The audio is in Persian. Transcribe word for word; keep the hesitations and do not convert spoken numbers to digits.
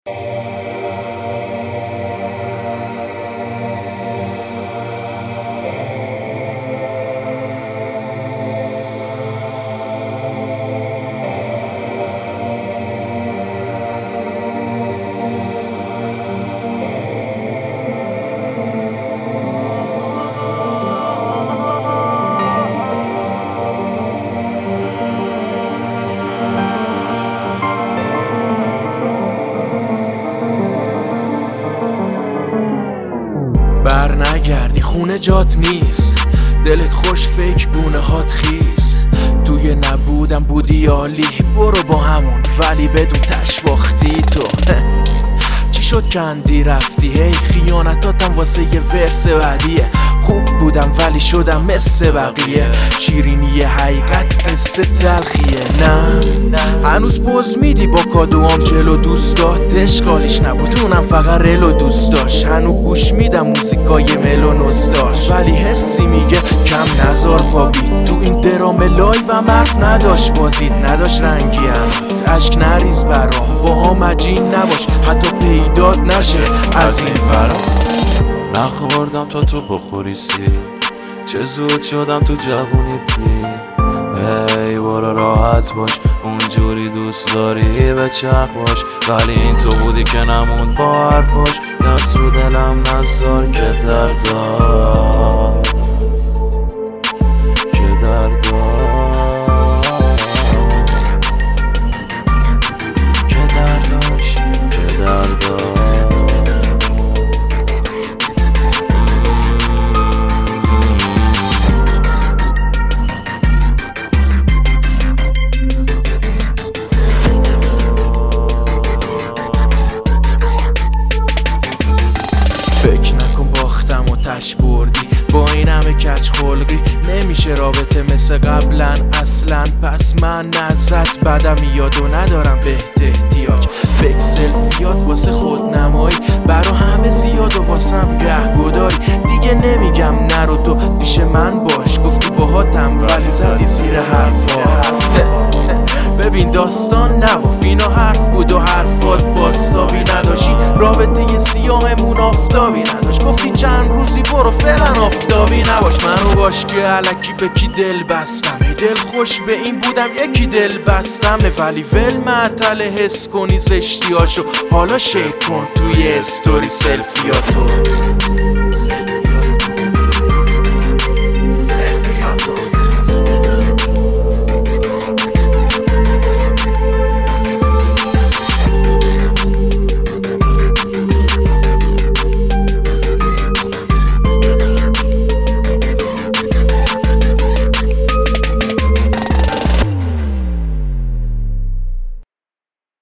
بر نگردی خونه جات نیست، دلت خوش فکر گونه هات خیز. توی نبودم بودی عالی، برو با همون ولی بدون تشباختی. تو چی شد کندی رفتی؟ هی خیانتاتم واسه یه ورس بعدیه. خوب بودم ولی شدم مثل بقیه، شیرینی حقیقت قصه تلخیه. نه هنوز پوز میدی با کادوام جلو دوستات، اشکالیش نبود اونم فقط رلو دوست داشت. هنو گوش میدم موزیکای ملو نوستاش، ولی حسی میگه کم نزار پاپی. تو این درام لایو هم حرف نداشت بازید، نداشت رنگی هم عشق نریز برام. با هم عجین نباش حتی پیدات نشه از این فرام. نخوردم تا تو بخوری سی، چه زود شدم تو جوونی پی. ای برو راحت باش، اونجوری دوست داری به چرخ باش. ولی این تو بودی که نموند با حرفاش. دست رو دلم نذار که دردار که دردار که درداش که دردار. فکر نکن باختم و تش بردی، با این همه کج خلقی نمیشه رابطه مثل قبلا اصلا. پس من ازت بدم میاد و ندارم بهت احتیاج. فکر سلفیات واسه خود نمایی برا همه زیاد و واسم گه گداری. دیگه نمیگم نرو تو پیش من باش، گفتی باهاتم ولی زدی زیر حرفا. ببین داستان نباف اینا حرف بود و حرفات باستابی نداشتی. رابطه سیاهمون آفتابی نداشت، گفتی چند روزی برو فعلا آفتابی نباش. منو باش که علکی به کی دل بستم، ای دل خوش به این بودم یکی دل بستمه. ولی ول معطل حس کنی زشتیاشو، حالا شیر کن توی استوری سلفیاتو.